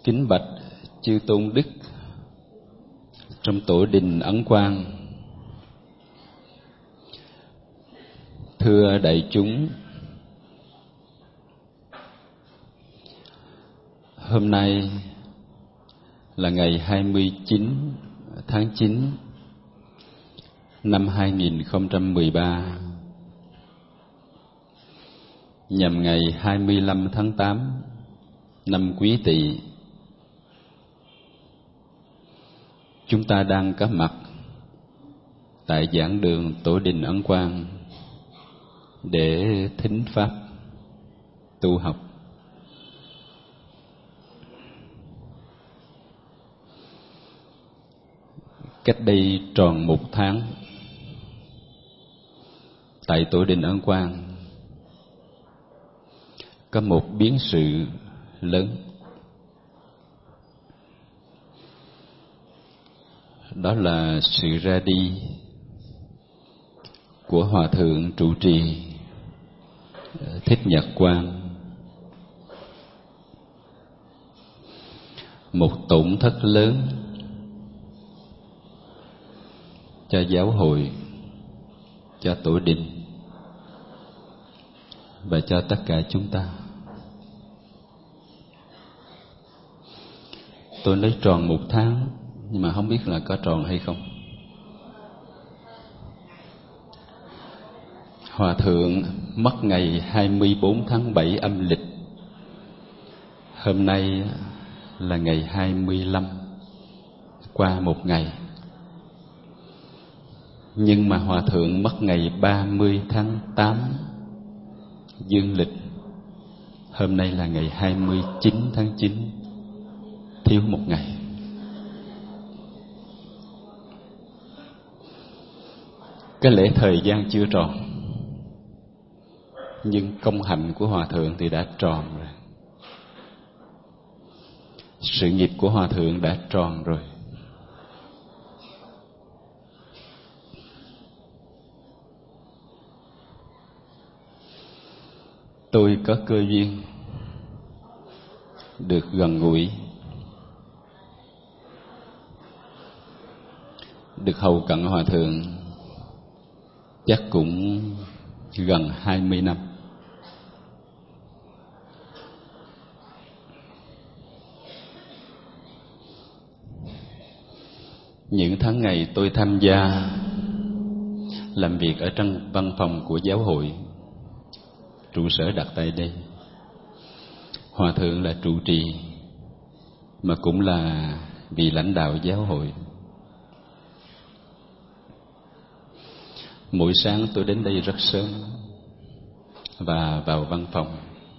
Kính bạch chư tôn đức trong tổ đình Ấn Quang. Thưa đại chúng, hôm nay là ngày 29 tháng 9 năm 2013, nhằm ngày 25 tháng 8 năm Quý Tỵ. Chúng ta đang có mặt tại giảng đường tổ đình Ấn Quang để thính pháp tu học. Cách đây tròn 1 tháng, tại tổ đình Ấn Quang có một biến sự lớn. Đó là sự ra đi của Hòa Thượng trụ trì Thích Nhật Quang, một tổn thất lớn cho giáo hội, cho tổ đình và cho tất cả chúng ta. Tôi lấy tròn 1 tháng, nhưng mà không biết là có tròn hay không. Hòa Thượng mất ngày 24 tháng 7 âm lịch. Hôm nay là ngày 25, qua 1 ngày. Nhưng mà Hòa Thượng mất ngày 30 tháng 8 dương lịch. Hôm nay là ngày 29 tháng 9, thiếu 1 ngày. Cái lễ thời gian chưa tròn, nhưng công hạnh của Hòa Thượng thì đã tròn rồi. Sự nghiệp của Hòa Thượng đã tròn rồi. Tôi có cơ duyên được gần gũi, được hầu cận Hòa Thượng chắc cũng gần 20 năm. Những tháng ngày tôi tham gia làm việc ở trong văn phòng của giáo hội, trụ sở đặt tại đây. Hòa Thượng là trụ trì, mà cũng là vị lãnh đạo giáo hội. Mỗi sáng tôi đến đây rất sớm và vào văn phòng.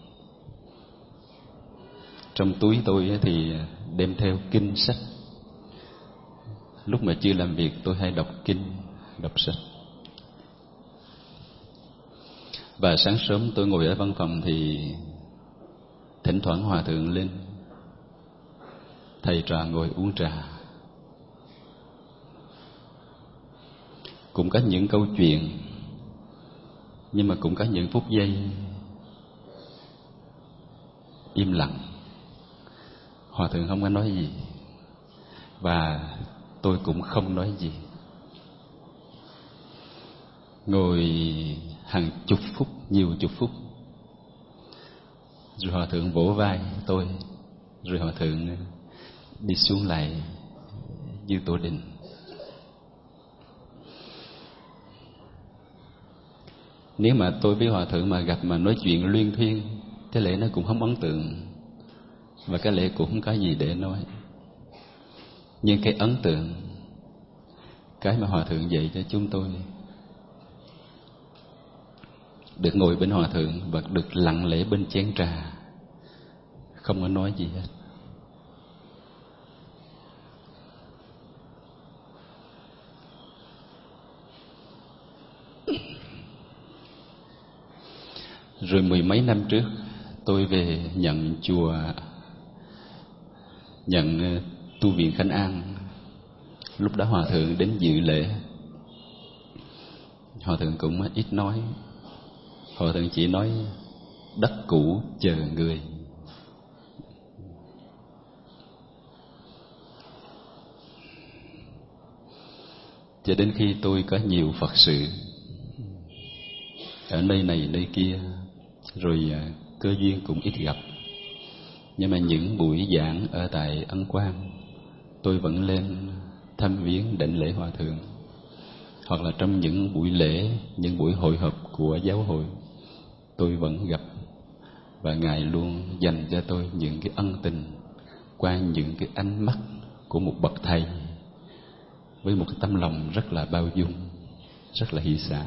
Trong túi tôi thì đem theo kinh sách. Lúc mà chưa làm việc tôi hay đọc kinh, đọc sách. Và sáng sớm tôi ngồi ở văn phòng thì thỉnh thoảng Hòa Thượng lên, thầy trò ngồi uống trà. Cũng có những câu chuyện, nhưng mà cũng có những phút giây im lặng. Hòa Thượng không có nói gì, và tôi cũng không nói gì. Ngồi hàng chục phút, nhiều chục phút, rồi Hòa Thượng vỗ vai tôi, rồi Hòa Thượng đi xuống lại như tổ đình. Nếu mà tôi với Hòa Thượng mà gặp mà nói chuyện luyên thuyên, cái lẽ nó cũng không ấn tượng, và cái lẽ cũng không có gì để nói. Nhưng cái ấn tượng, cái mà Hòa Thượng dạy cho chúng tôi, được ngồi bên Hòa Thượng và được lặng lẽ bên chén trà, không có nói gì hết. Rồi 10 mấy năm trước, tôi về nhận chùa, nhận tu viện Khánh An. Lúc đó Hòa Thượng đến dự lễ. Hòa Thượng cũng ít nói. Hòa Thượng chỉ nói đất cũ chờ người. cho đến khi tôi có nhiều Phật sự ở nơi này nơi kia, rồi cơ duyên cũng ít gặp. Nhưng mà những buổi giảng ở tại Ấn Quang, tôi vẫn lên thăm viếng đảnh lễ Hòa Thượng. Hoặc là trong những buổi lễ, những buổi hội họp của giáo hội, tôi vẫn gặp. Và Ngài luôn dành cho tôi những cái ân tình qua những cái ánh mắt của một bậc thầy, với một cái tấm lòng rất là bao dung, rất là hỷ xả.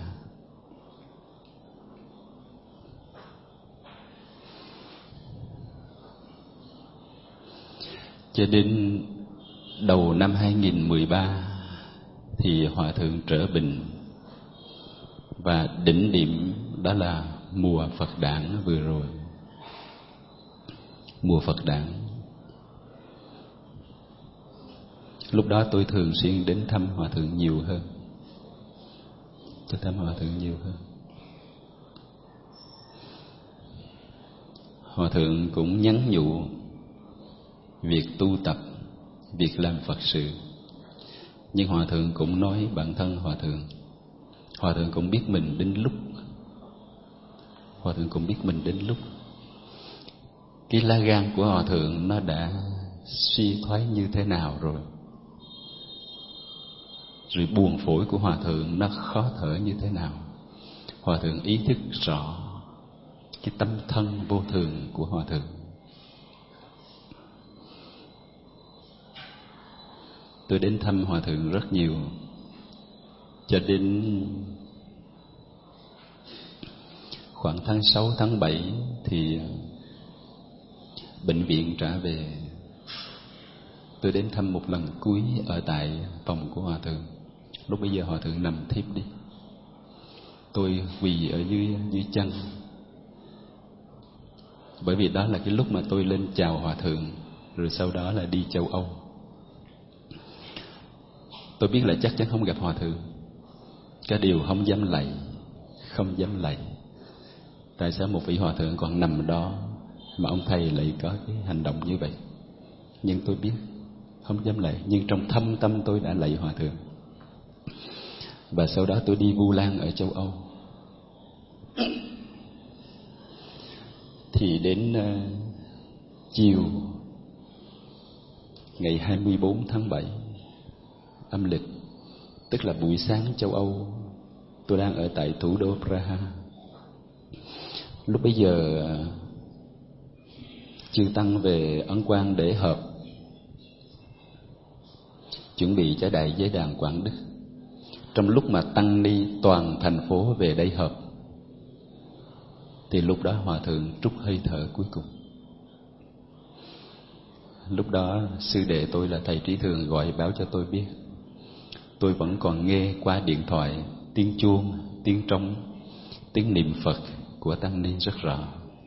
Cho đến đầu năm 2013 thì Hòa Thượng trở bệnh. Và đỉnh điểm đó là mùa Phật đản vừa rồi. Mùa Phật đản. Lúc đó tôi thường xuyên đến thăm Hòa Thượng nhiều hơn. Hòa Thượng cũng nhắn nhủ việc tu tập, việc làm Phật sự. Nhưng Hòa Thượng cũng nói bản thân Hòa Thượng cũng biết mình đến lúc. Cái lá gan của Hòa Thượng nó đã suy thoái như thế nào rồi. Rồi buồng phổi của Hòa Thượng nó khó thở như thế nào. Hòa Thượng ý thức rõ cái tâm thân vô thường của Hòa Thượng. Tôi đến thăm Hòa Thượng rất nhiều, cho đến khoảng tháng 6, tháng 7 thì bệnh viện trả về. Tôi đến thăm một lần cuối ở tại phòng của Hòa Thượng. Lúc bấy giờ Hòa Thượng nằm thiếp đi. Tôi quỳ ở dưới chân. Bởi vì đó là cái lúc mà tôi lên chào Hòa Thượng, rồi sau đó là đi châu Âu. Tôi biết là chắc chắn không gặp Hòa Thượng. Cái điều không dám lạy. Tại sao một vị Hòa Thượng còn nằm đó mà ông thầy lại có cái hành động như vậy? Nhưng tôi biết không dám lạy. Nhưng trong thâm tâm tôi đã lạy Hòa Thượng. Và sau đó tôi đi Vu Lan ở châu Âu. Thì đến chiều ngày 24 tháng 7 âm lịch, tức là buổi sáng châu Âu, tôi đang ở tại thủ đô Praha. Lúc bấy giờ chư tăng về Ấn Quang để họp, chuẩn bị cho đại giới đàn Quảng Đức. Trong lúc mà tăng ni toàn thành phố về đây họp, thì lúc đó Hòa Thượng trút hơi thở cuối cùng. Lúc đó sư đệ tôi là thầy Trí Thường gọi báo cho tôi biết. Tôi vẫn còn nghe qua điện thoại tiếng chuông, tiếng trống, tiếng niệm Phật của tăng ni rất rõ.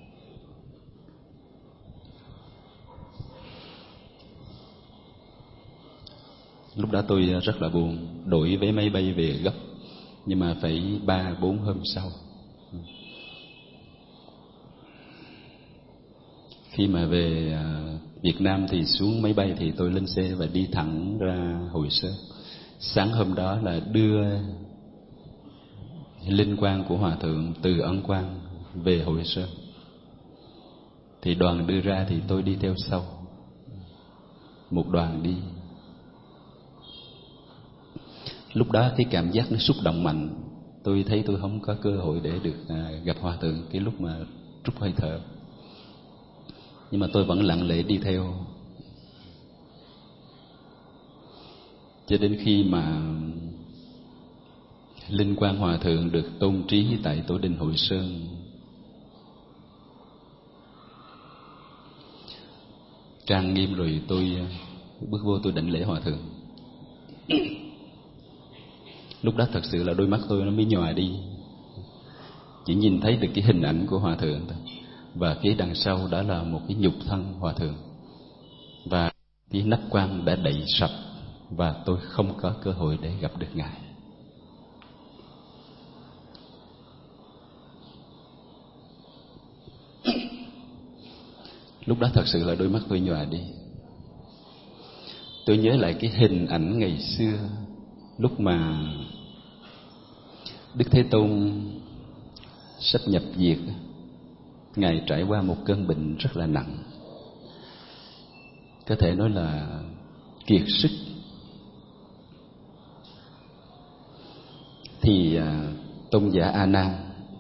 Lúc đó tôi rất là buồn, đổi vé máy bay về gấp, nhưng mà phải 3-4 hôm sau. Khi mà về Việt Nam thì xuống máy bay thì tôi lên xe và đi thẳng ra Hội Sơn. Sáng hôm đó là đưa linh quang của Hòa Thượng từ Ấn Quang về Hội Sơn. Thì đoàn đưa ra thì tôi đi theo sau. Một đoàn đi. Lúc đó cái cảm giác nó xúc động mạnh. Tôi thấy tôi không có cơ hội để được gặp Hòa Thượng cái lúc mà trút hơi thở. Nhưng mà tôi vẫn lặng lẽ đi theo. Cho đến khi mà linh quang Hòa Thượng được tôn trí tại Tổ đình Hội Sơn, trang nghiêm rồi, tôi bước vô tôi đảnh lễ Hòa Thượng. Lúc đó thật sự là đôi mắt tôi nó mới nhòa đi. Chỉ nhìn thấy được cái hình ảnh của Hòa Thượng thôi. Và phía đằng sau đó là một cái nhục thân Hòa Thượng. Và cái nắp quan đã đậy sập, và tôi không có cơ hội để gặp được Ngài. Lúc đó thật sự là đôi mắt tôi nhòa đi. Tôi nhớ lại cái hình ảnh ngày xưa lúc mà Đức Thế Tôn sắp nhập diệt, Ngài trải qua một cơn bệnh rất là nặng, có thể nói là kiệt sức. Thì tôn giả A Nan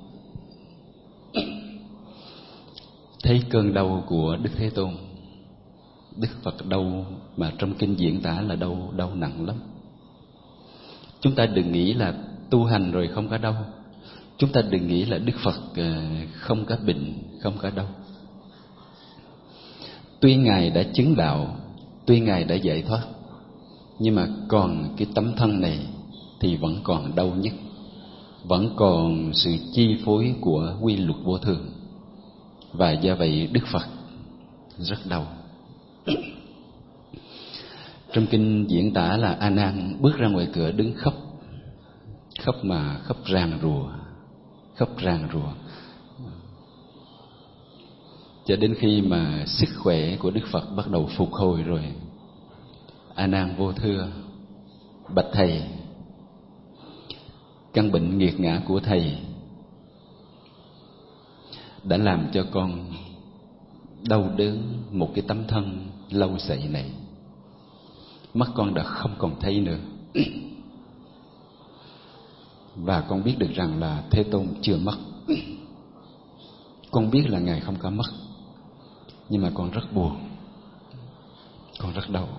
thấy cơn đau của Đức Thế Tôn. Đức Phật đau mà trong kinh diễn tả là đau nặng lắm. Chúng ta đừng nghĩ là tu hành rồi không có đau. Chúng ta đừng nghĩ là Đức Phật không có bệnh, không có đau. Tuy Ngài đã chứng đạo, tuy Ngài đã giải thoát, nhưng mà còn cái tấm thân này thì vẫn còn đau nhất, vẫn còn sự chi phối của quy luật vô thường. Và do vậy Đức Phật rất đau. Trong kinh diễn tả là A Nan bước ra ngoài cửa đứng khóc, khóc ràn rùa, cho đến khi mà sức khỏe của Đức Phật bắt đầu phục hồi rồi, A Nan vô thưa: bạch thầy, căn bệnh nghiệt ngã của thầy đã làm cho con đau đớn một cái tấm thân lâu sậy này. Mắt con đã không còn thấy nữa. Và con biết được rằng là Thế Tôn chưa mất. Con biết là Ngài không có mất, nhưng mà con rất buồn, con rất đau.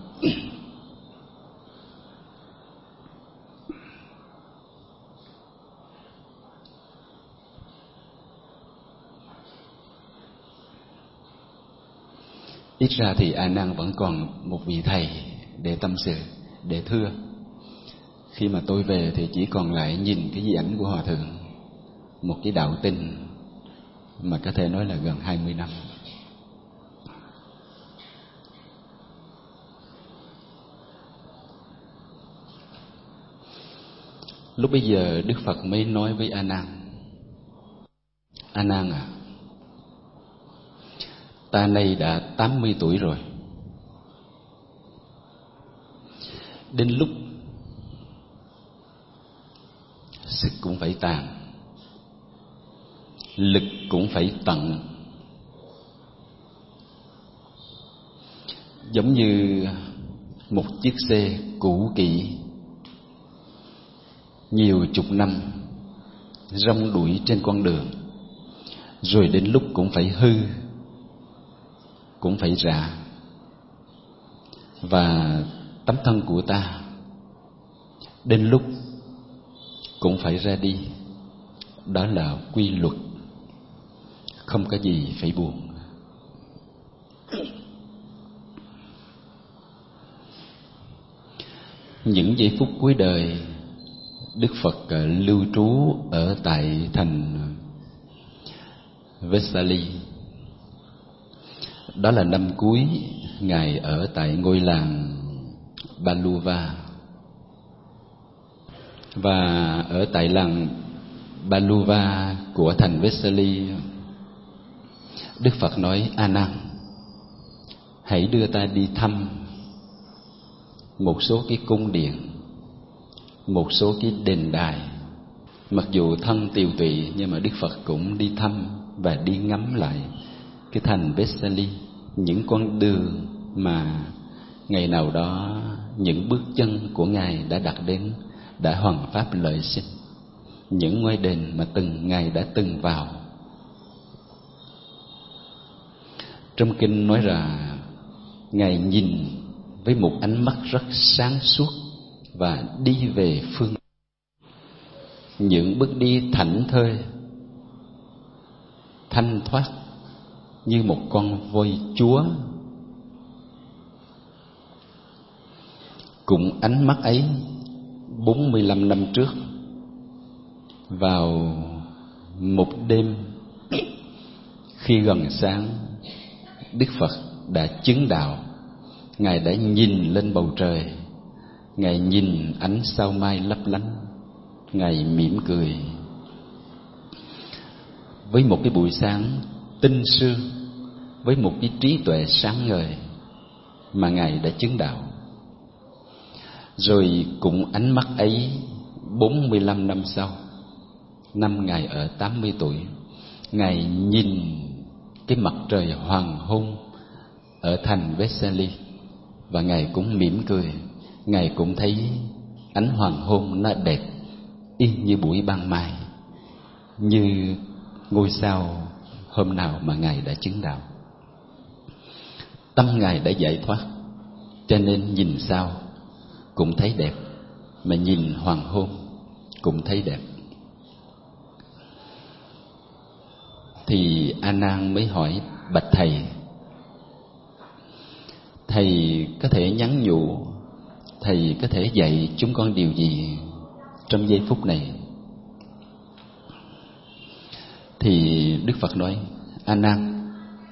Ít ra thì A Nan vẫn còn một vị thầy để tâm sự, để thưa. Khi mà tôi về thì chỉ còn lại nhìn cái di ảnh của Hòa Thượng, một cái đạo tinh mà có thể nói là gần 20 năm. Lúc bấy giờ Đức Phật mới nói với A Nan: A Nan à, ta nay đã 80 tuổi rồi. Đến lúc sức cũng phải tàn, lực cũng phải tận. Giống như một chiếc xe cũ kỹ nhiều chục năm rong đuổi trên con đường, rồi đến lúc cũng phải hư, cũng phải rã. Và tấm thân của ta đến lúc cũng phải ra đi. Đó là quy luật, không có gì phải buồn. Những giây phút cuối đời, Đức Phật lưu trú ở tại thành Vesali. Đó là năm cuối Ngài ở tại ngôi làng Baluva. Và ở tại làng Baluva của thành Vesali, Đức Phật nói: A Nan, hãy đưa ta đi thăm một số cái cung điện, một số cái đền đài. Mặc dù thân tiều tụy nhưng mà Đức Phật cũng đi thăm và đi ngắm lại cái thành Vesali, những con đường mà ngày nào đó những bước chân của Ngài đã đặt đến, đã hoằng pháp lợi sinh, những ngôi đền mà Ngài đã từng vào. Trong kinh nói rằng Ngài nhìn với một ánh mắt rất sáng suốt và đi về phương. Những bước đi thảnh thơi, thanh thoát như một con voi chúa. Cũng ánh mắt ấy 45 năm trước, vào một đêm khi gần sáng, Đức Phật đã chứng đạo. Ngài đã nhìn lên bầu trời, Ngài nhìn ánh sao mai lấp lánh, Ngài mỉm cười. Với một cái buổi sáng tinh sương, với một cái trí tuệ sáng ngời mà Ngài đã chứng đạo. Rồi cũng ánh mắt ấy 45 năm sau, năm Ngài ở 80 tuổi, Ngài nhìn cái mặt trời hoàng hôn ở thành Versailles và Ngài cũng mỉm cười. Ngài cũng thấy ánh hoàng hôn nó đẹp y như buổi ban mai, như ngôi sao hôm nào mà Ngài đã chứng đạo. Tâm Ngài đã giải thoát, cho nên nhìn sao cũng thấy đẹp, mà nhìn hoàng hôn cũng thấy đẹp. Thì A Nan mới hỏi: bạch thầy, thầy có thể nhắn nhủ, thầy có thể dạy chúng con điều gì trong giây phút này? Thì Đức Phật nói: A Nan,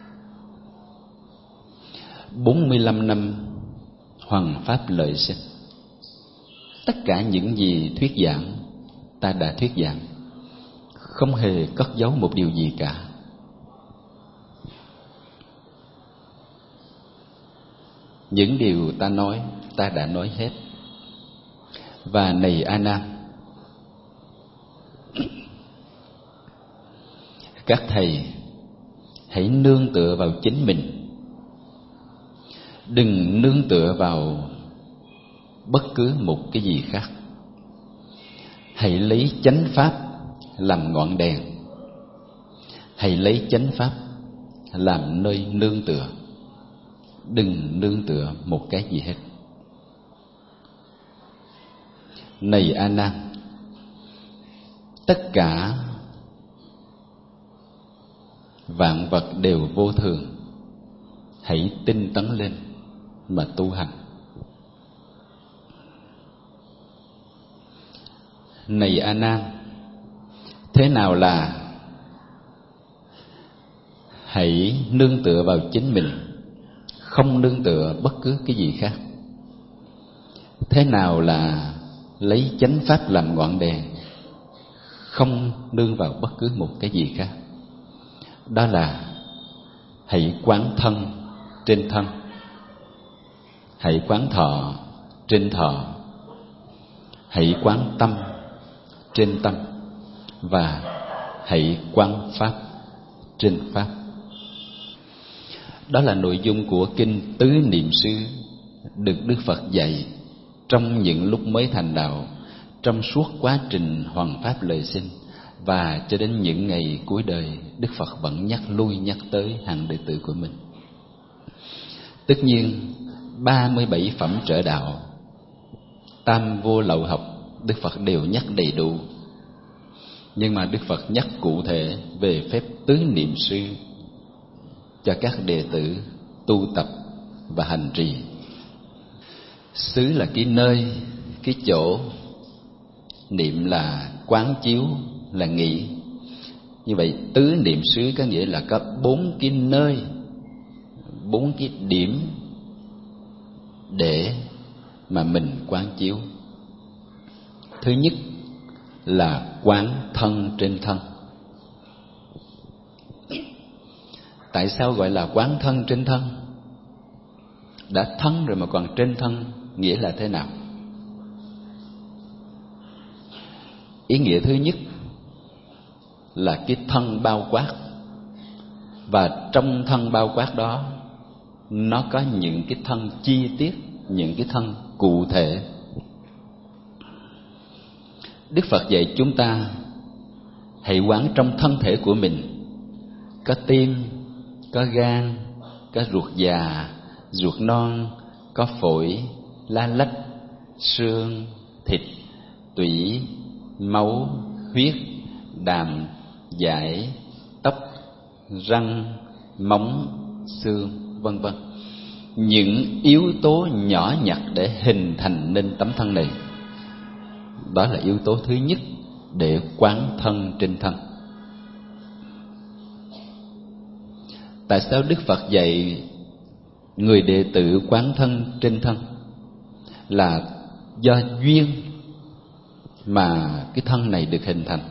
45 năm hoằng pháp lợi sinh, tất cả những gì thuyết giảng ta đã thuyết giảng, không hề cất giấu một điều gì cả. Những điều ta nói, ta đã nói hết. Và này A Nan, các thầy hãy nương tựa vào chính mình, đừng nương tựa vào bất cứ một cái gì khác. Hãy lấy chánh pháp làm ngọn đèn, hãy lấy chánh pháp làm nơi nương tựa, đừng nương tựa một cái gì hết. Này A Nan, tất cả vạn vật đều vô thường, hãy tinh tấn lên mà tu hành. Này A Nan, thế nào là hãy nương tựa vào chính mình, không nương tựa bất cứ cái gì khác? Thế nào là lấy chánh pháp làm ngọn đèn, không nương vào bất cứ một cái gì khác? Đó là hãy quán thân trên thân, hãy quán thọ trên thọ, hãy quán tâm trên tâm, và hãy quán pháp trên pháp. Đó là nội dung của kinh Tứ Niệm xứ được Đức Phật dạy trong những lúc mới thành đạo, trong suốt quá trình hoằng pháp lợi sinh, và cho đến những ngày cuối đời, Đức Phật vẫn nhắc lui nhắc tới hàng đệ tử của mình. Tất nhiên 37 phẩm trợ đạo, tam vô lậu học, Đức Phật đều nhắc đầy đủ. Nhưng mà Đức Phật nhắc cụ thể về phép tứ niệm xứ cho các đệ tử tu tập và hành trì. Xứ là cái nơi, cái chỗ, niệm là quán chiếu, là nghĩ. Như vậy tứ niệm xứ có nghĩa là có 4 cái nơi, 4 cái điểm để mà mình quán chiếu. Thứ nhất là quán thân trên thân. Tại sao gọi là quán thân trên thân? Đã thân rồi mà còn trên thân, nghĩa là thế nào? Ý nghĩa thứ nhất là cái thân bao quát, và trong thân bao quát đó nó có những cái thân chi tiết, những cái thân cụ thể. Đức Phật dạy chúng ta hãy quán trong thân thể của mình có tim, có gan, có ruột già, ruột non, có phổi, lá lách, xương, thịt, tủy, máu, huyết, đàm, dải, tóc, răng, móng, xương, vân vân. Những yếu tố nhỏ nhặt để hình thành nên tấm thân này. Đó là yếu tố thứ nhất để quán thân trên thân. Tại sao Đức Phật dạy người đệ tử quán thân trên thân? Là do duyên mà cái thân này được hình thành.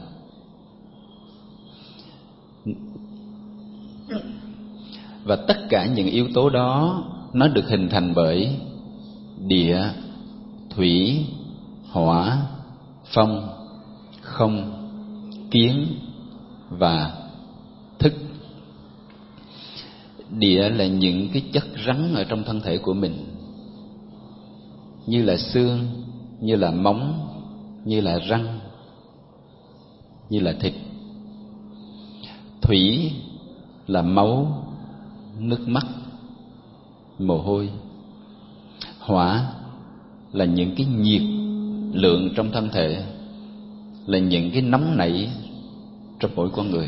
Và tất cả những yếu tố đó nó được hình thành bởi địa, thủy, hỏa, phong, không, kiến và thức. Địa là những cái chất rắn ở trong thân thể của mình, như là xương, như là móng, như là răng, như là thịt. Thủy là máu, nước mắt, mồ hôi. Hỏa là những cái nhiệt lượng trong thân thể, là những cái nóng nảy trong mỗi con người.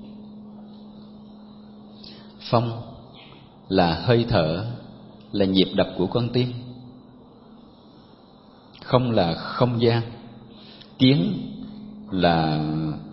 Phong là hơi thở, là nhịp đập của con tim. Không là không gian. Kiến là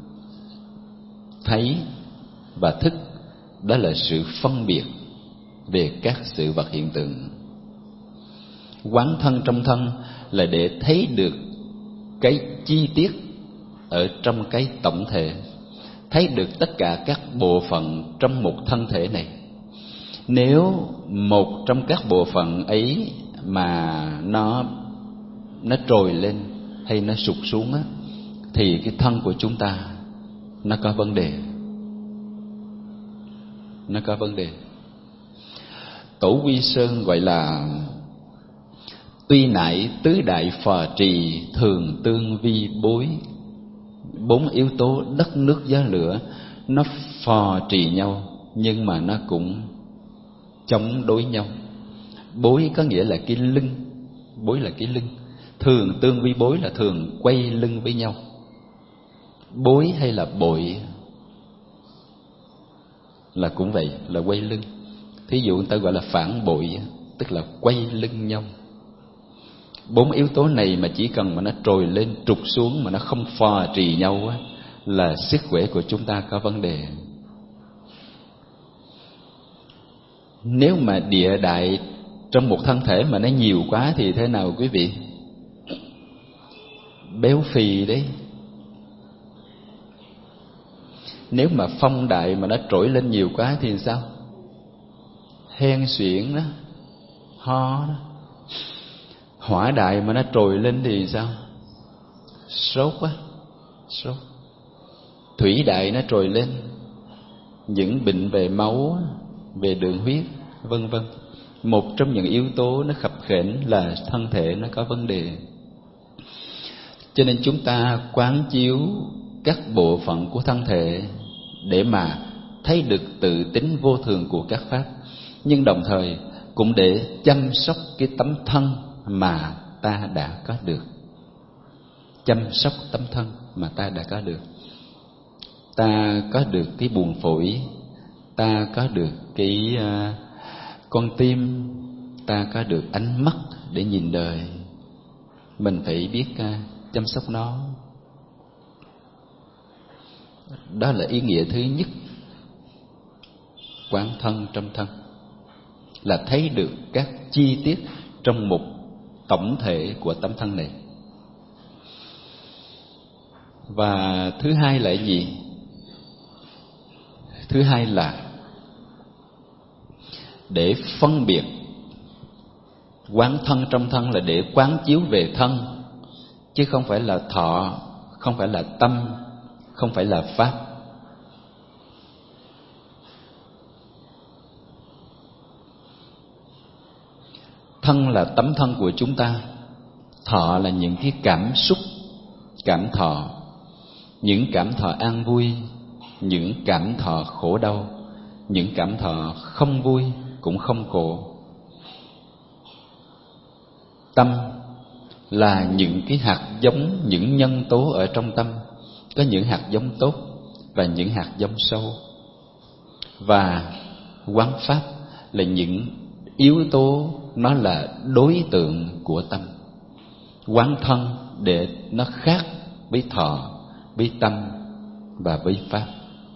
thấy, và thức đó là sự phân biệt về các sự vật hiện tượng. Quán thân trong thân là để thấy được cái chi tiết ở trong cái tổng thể, thấy được tất cả các bộ phận trong một thân thể này. Nếu một trong các bộ phận ấy mà nó trồi lên hay nó sụt xuống á, thì cái thân của chúng ta nó có vấn đề. Nó có vấn đề. Tổ Quy Sơn gọi là tuy nại tứ đại phò trì, thường tương vi bối. 4 yếu tố đất nước gió lửa nó phò trì nhau, nhưng mà nó cũng chống đối nhau. Bối có nghĩa là cái lưng, bối là cái lưng. Thường tương vi bối là thường quay lưng với nhau. Bối hay là bội là cũng vậy, là quay lưng. Thí dụ người ta gọi là phản bội, tức là quay lưng nhau. 4 yếu tố này mà chỉ cần mà nó trồi lên trục xuống, mà nó không phò trì nhau á, là sức khỏe của chúng ta có vấn đề. Nếu mà địa đại trong một thân thể mà nó nhiều quá thì thế nào quý vị? Béo phì đấy. Nếu mà phong đại mà nó trỗi lên nhiều quá thì sao? Hen suyễn đó, ho đó. Hỏa đại mà nó trồi lên thì sao? Sốt á, sốt. Thủy đại nó trồi lên, những bệnh về máu, về đường huyết, vân vân. Một trong những yếu tố nó khập khểnh là thân thể nó có vấn đề. Cho nên chúng ta quán chiếu các bộ phận của thân thể để mà thấy được tự tính vô thường của các pháp, nhưng đồng thời cũng để chăm sóc cái tấm thân mà ta đã có được. Chăm sóc tấm thân mà ta đã có được. Ta có được cái buồng phổi, ta có được cái con tim, ta có được ánh mắt để nhìn đời. Mình phải biết chăm sóc nó. Đó là ý nghĩa thứ nhất. Quán thân trong thân là thấy được các chi tiết trong một tổng thể của tấm thân này. Và thứ hai là gì? Thứ hai là để phân biệt. Quán thân trong thân là để quán chiếu về thân, chứ không phải là thọ, không phải là tâm, không phải là pháp. Thân là tấm thân của chúng ta. Thọ là những cái cảm xúc, cảm thọ. Những cảm thọ an vui, những cảm thọ khổ đau, những cảm thọ không vui cũng không khổ. Tâm là những cái hạt giống, những nhân tố ở trong tâm. Có những hạt giống tốt và những hạt giống sâu. Và quán pháp là những yếu tố, nó là đối tượng của tâm. Quán thân để nó khác với thọ, với tâm và với pháp.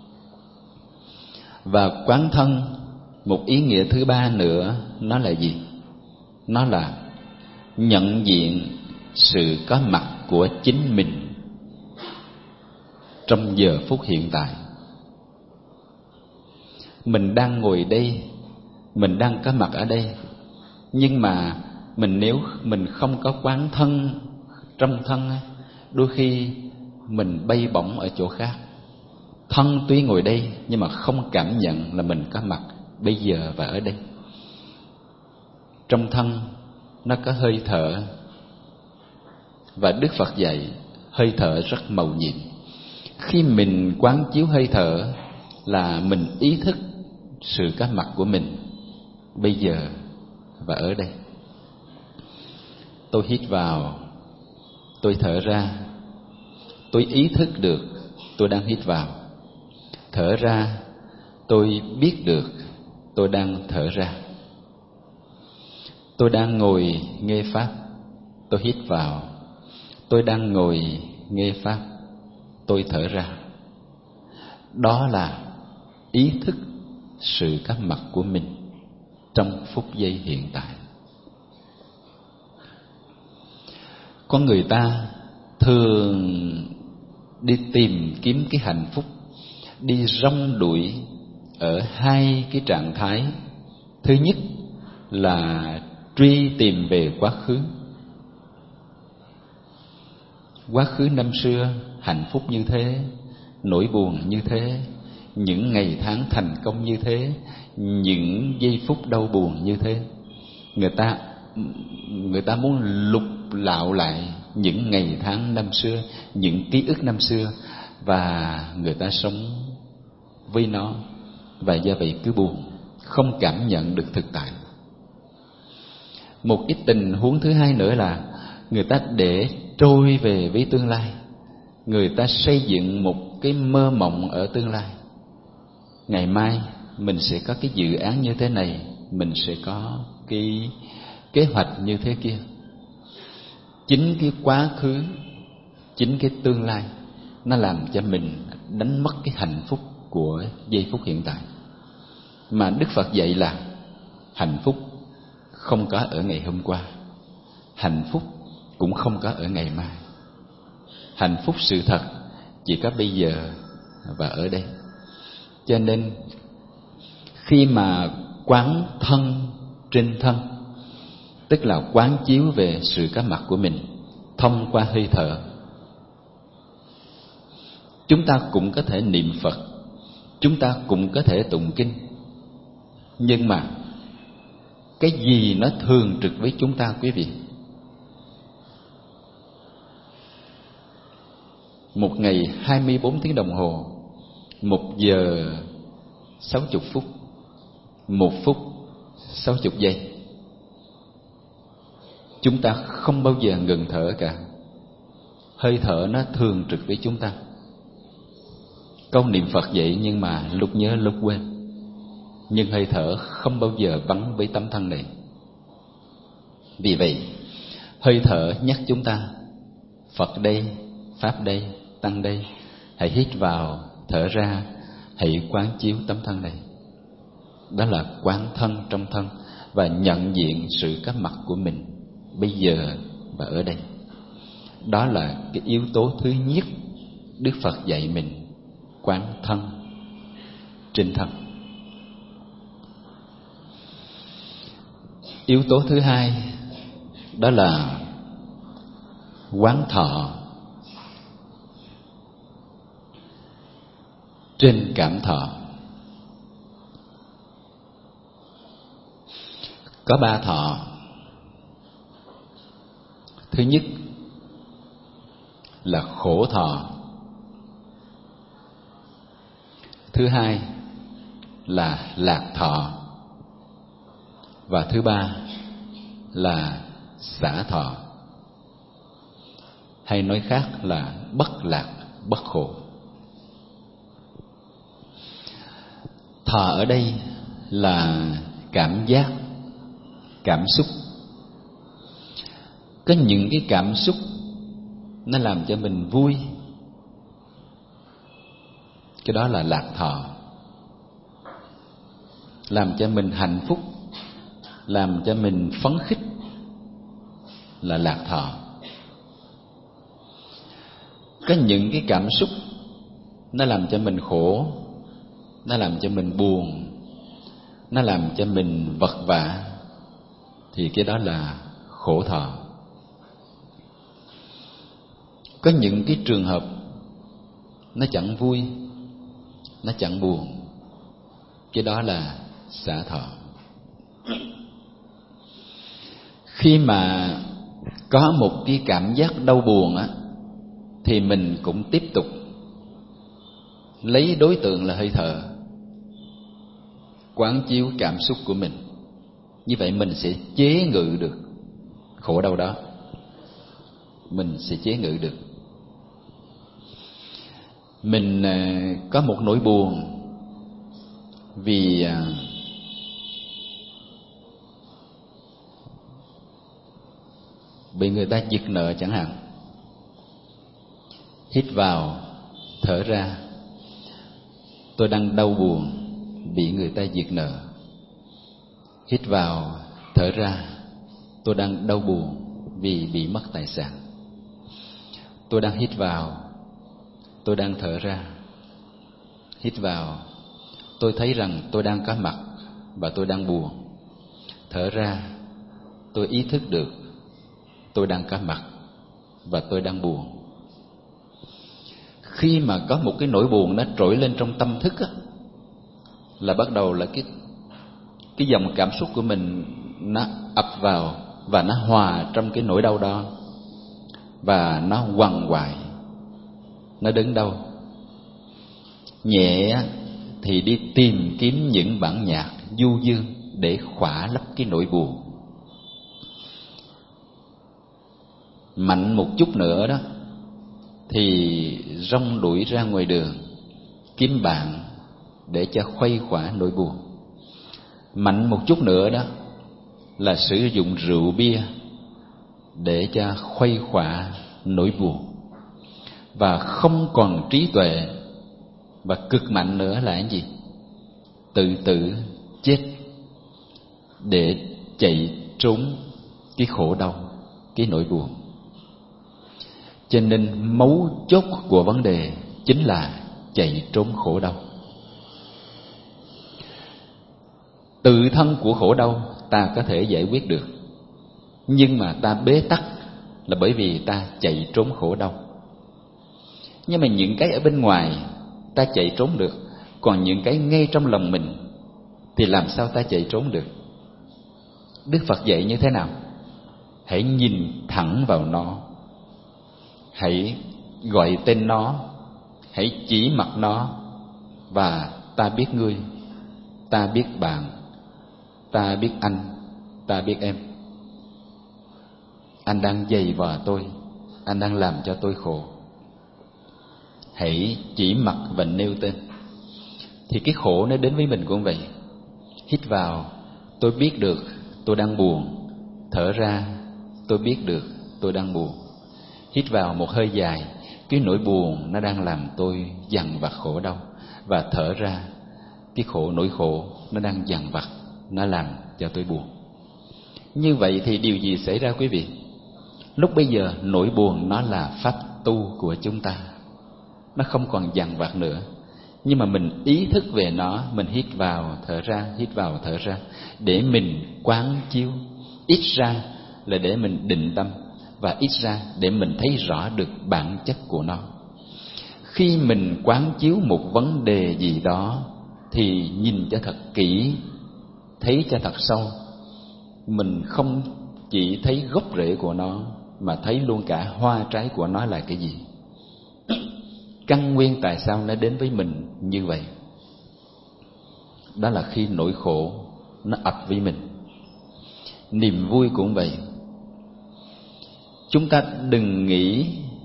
Và quán thân, một ý nghĩa thứ ba nữa, nó là gì? Nó là nhận diện sự có mặt của chính mình trong giờ phút hiện tại. Mình đang ngồi đây, mình đang có mặt ở đây, nhưng mà nếu mình không có quán thân trong thân, đôi khi mình bay bổng ở chỗ khác. Thân tuy ngồi đây nhưng mà không cảm nhận là mình có mặt bây giờ và ở đây. Trong thân nó có hơi thở, và Đức Phật dạy hơi thở rất mầu nhiệm. Khi mình quán chiếu hơi thở là mình ý thức sự có mặt của mình bây giờ và ở đây. Tôi hít vào, tôi thở ra, tôi ý thức được tôi đang hít vào. Thở ra, tôi biết được tôi đang thở ra. Tôi đang ngồi nghe Pháp, tôi hít vào. Tôi đang ngồi nghe Pháp, tôi thở ra. Đó là ý thức sự có mặt của mình trong phút giây hiện tại. Con người ta thường đi tìm kiếm cái hạnh phúc, đi rong đuổi ở hai cái trạng thái. Thứ nhất là truy tìm về quá khứ. Quá khứ năm xưa hạnh phúc như thế, nỗi buồn như thế, những ngày tháng thành công như thế, những giây phút đau buồn như thế. Người ta muốn lục lạo lại những ngày tháng năm xưa, những ký ức năm xưa, và người ta sống với nó, và do vậy cứ buồn, không cảm nhận được thực tại. Một ít tình huống thứ hai nữa là người ta để trôi về với tương lai. Người ta xây dựng một cái mơ mộng ở tương lai. Ngày mai mình sẽ có cái dự án như thế này, mình sẽ có cái kế hoạch như thế kia. Chính cái quá khứ, chính cái tương lai, nó làm cho mình đánh mất cái hạnh phúc của giây phút hiện tại. Mà Đức Phật dạy là hạnh phúc không có ở ngày hôm qua, hạnh phúc cũng không có ở ngày mai. Hạnh phúc sự thật chỉ có bây giờ và ở đây. Cho nên khi mà quán thân trên thân, tức là quán chiếu về sự có mặt của mình thông qua hơi thở, chúng ta cũng có thể niệm Phật, chúng ta cũng có thể tụng kinh. Nhưng mà cái gì nó thường trực với chúng ta quý vị? Một ngày 24 tiếng đồng hồ, 1 giờ 60 phút, 1 phút 60 giây. Chúng ta không bao giờ ngừng thở cả. Hơi thở nó thường trực với chúng ta. Câu niệm Phật vậy nhưng mà lúc nhớ lúc quên. Nhưng hơi thở không bao giờ vắng với tấm thân này. Vì vậy, hơi thở nhắc chúng ta, Phật đây, Pháp đây, Tăng đây, hãy hít vào, thở ra, hãy quán chiếu tấm thân này. Đó là quán thân trong thân và nhận diện sự có mặt của mình bây giờ và ở đây. Đó là cái yếu tố thứ nhất Đức Phật dạy mình, quán thân trên thân. Yếu tố thứ hai đó là quán thọ trên cảm thọ. Có 3 thọ. Thứ nhất là khổ thọ. Thứ hai là lạc thọ. Và thứ ba là xả thọ. Hay nói khác là bất lạc, bất khổ. Thọ ở đây là cảm giác, cảm xúc. Có những cái cảm xúc nó làm cho mình vui, cái đó là lạc thọ. Làm cho mình hạnh phúc, làm cho mình phấn khích là lạc thọ. Có những cái cảm xúc nó làm cho mình khổ, nó làm cho mình buồn, nó làm cho mình vật vã, thì cái đó là khổ thọ. Có những cái trường hợp nó chẳng vui, nó chẳng buồn, cái đó là xả thọ. Khi mà có một cái cảm giác đau buồn á, thì mình cũng tiếp tục lấy đối tượng là hơi thở, quán chiếu cảm xúc của mình. Như vậy mình sẽ chế ngự được khổ đau đó, mình sẽ chế ngự được. Mình có một nỗi buồn vì bị người ta giật nợ chẳng hạn. Hít vào, thở ra, tôi đang đau buồn bị người ta giật nợ. Hít vào, thở ra, tôi đang đau buồn vì bị mất tài sản. Tôi đang hít vào, tôi đang thở ra. Hít vào, tôi thấy rằng tôi đang có mặt và tôi đang buồn. Thở ra, tôi ý thức được tôi đang có mặt và tôi đang buồn. Khi mà có một cái nỗi buồn nó trỗi lên trong tâm thức á, là bắt đầu là cái dòng cảm xúc của mình nó ập vào và nó hòa trong cái nỗi đau đó, và nó quằn quại, nó đớn đau. Nhẹ thì đi tìm kiếm những bản nhạc du dương để khỏa lấp cái nỗi buồn. Mạnh một chút nữa đó thì rong đuổi ra ngoài đường kiếm bạn để cho khuây khỏa nỗi buồn. Mạnh một chút nữa đó là sử dụng rượu bia để cho khuây khỏa nỗi buồn. Và không còn trí tuệ, và cực mạnh nữa là cái gì? Tự tử chết để chạy trốn cái khổ đau, cái nỗi buồn. Cho nên mấu chốt của vấn đề chính là chạy trốn khổ đau. Tự thân của khổ đau ta có thể giải quyết được, nhưng mà ta bế tắc là bởi vì ta chạy trốn khổ đau. Nhưng mà những cái ở bên ngoài ta chạy trốn được, còn những cái ngay trong lòng mình thì làm sao ta chạy trốn được? Đức Phật dạy như thế nào? Hãy nhìn thẳng vào nó, hãy gọi tên nó, hãy chỉ mặt nó, và ta biết ngươi, ta biết bạn, ta biết anh, ta biết em. Anh đang giày vò tôi, anh đang làm cho tôi khổ. Hãy chỉ mặt và nêu tên. Thì cái khổ nó đến với mình cũng vậy. Hít vào, tôi biết được tôi đang buồn. Thở ra, tôi biết được tôi đang buồn. Hít vào một hơi dài, cái nỗi buồn nó đang làm tôi dằn vặt khổ đau. Và thở ra, cái nỗi khổ nó đang dằn vặt, nó làm cho tôi buồn. Như vậy thì điều gì xảy ra quý vị? Lúc bây giờ nỗi buồn nó là pháp tu của chúng ta, nó không còn dằn vặt nữa. Nhưng mà mình ý thức về nó, mình hít vào thở ra, hít vào thở ra, để mình quán chiếu. Ít ra là để mình định tâm, và ít ra để mình thấy rõ được bản chất của nó. Khi mình quán chiếu một vấn đề gì đó thì nhìn cho thật kỹ, thấy cho thật sâu. Mình không chỉ thấy gốc rễ của nó, mà thấy luôn cả hoa trái của nó là cái gì. Căn nguyên tại sao nó đến với mình như vậy? Đó là khi nỗi khổ nó ập với mình. Niềm vui cũng vậy. Chúng ta đừng nghĩ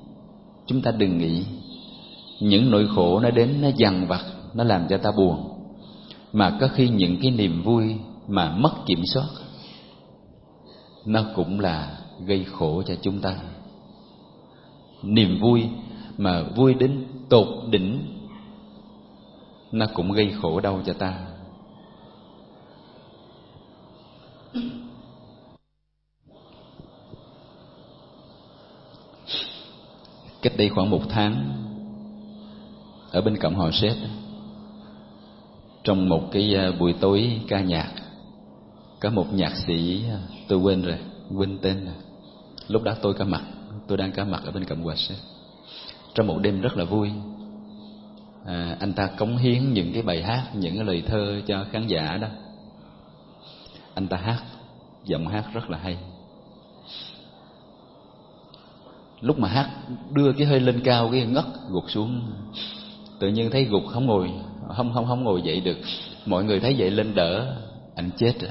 những nỗi khổ nó đến, nó dằn vặt, nó làm cho ta buồn. Mà có khi những cái niềm vui mà mất kiểm soát, nó cũng là gây khổ cho chúng ta. Niềm vui mà vui đến tột đỉnh, nó cũng gây khổ đau cho ta. Cách đây khoảng 1 tháng, ở bên Cộng hòa Séc, trong một cái buổi tối ca nhạc, có một nhạc sĩ, tôi quên rồi, quên tên rồi. Lúc đó tôi đang có mặt ở bên Cộng hòa Séc. Trong một đêm rất là vui, anh ta cống hiến những cái bài hát, những cái lời thơ cho khán giả đó. Anh ta hát, giọng hát rất là hay. Lúc mà hát đưa cái hơi lên cao, cái ngất gục xuống, tự nhiên thấy gục không ngồi dậy được. Mọi người thấy vậy lên đỡ, anh chết rồi.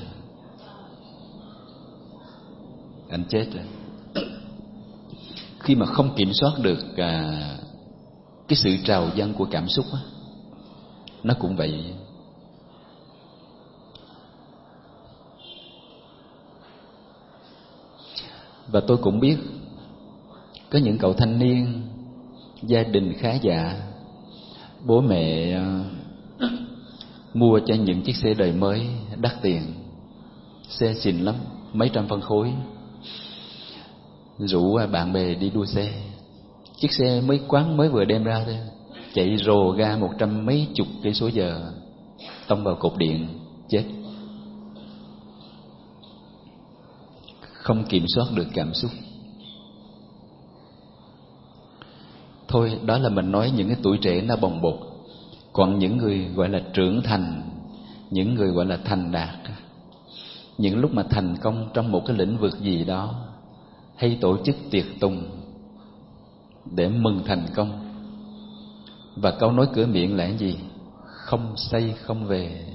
Anh chết rồi. Khi mà không kiểm soát được cái sự trào dâng của cảm xúc á, nó cũng vậy. Và tôi cũng biết có những cậu thanh niên gia đình khá giả, bố mẹ mua cho những chiếc xe đời mới đắt tiền, xe xịn lắm, mấy trăm phân khối, rủ bạn bè đi đua xe. Chiếc xe mới vừa đem ra thôi, chạy rồ ga 100 mấy chục cây số giờ, tông vào cột điện, chết. Không kiểm soát được cảm xúc. Thôi, đó là mình nói những cái tuổi trẻ nó bồng bột. Còn những người gọi là trưởng thành, những người gọi là thành đạt, những lúc mà thành công trong một cái lĩnh vực gì đó, hay tổ chức tiệc tùng để mừng thành công. Và câu nói cửa miệng là cái gì? Không say không về.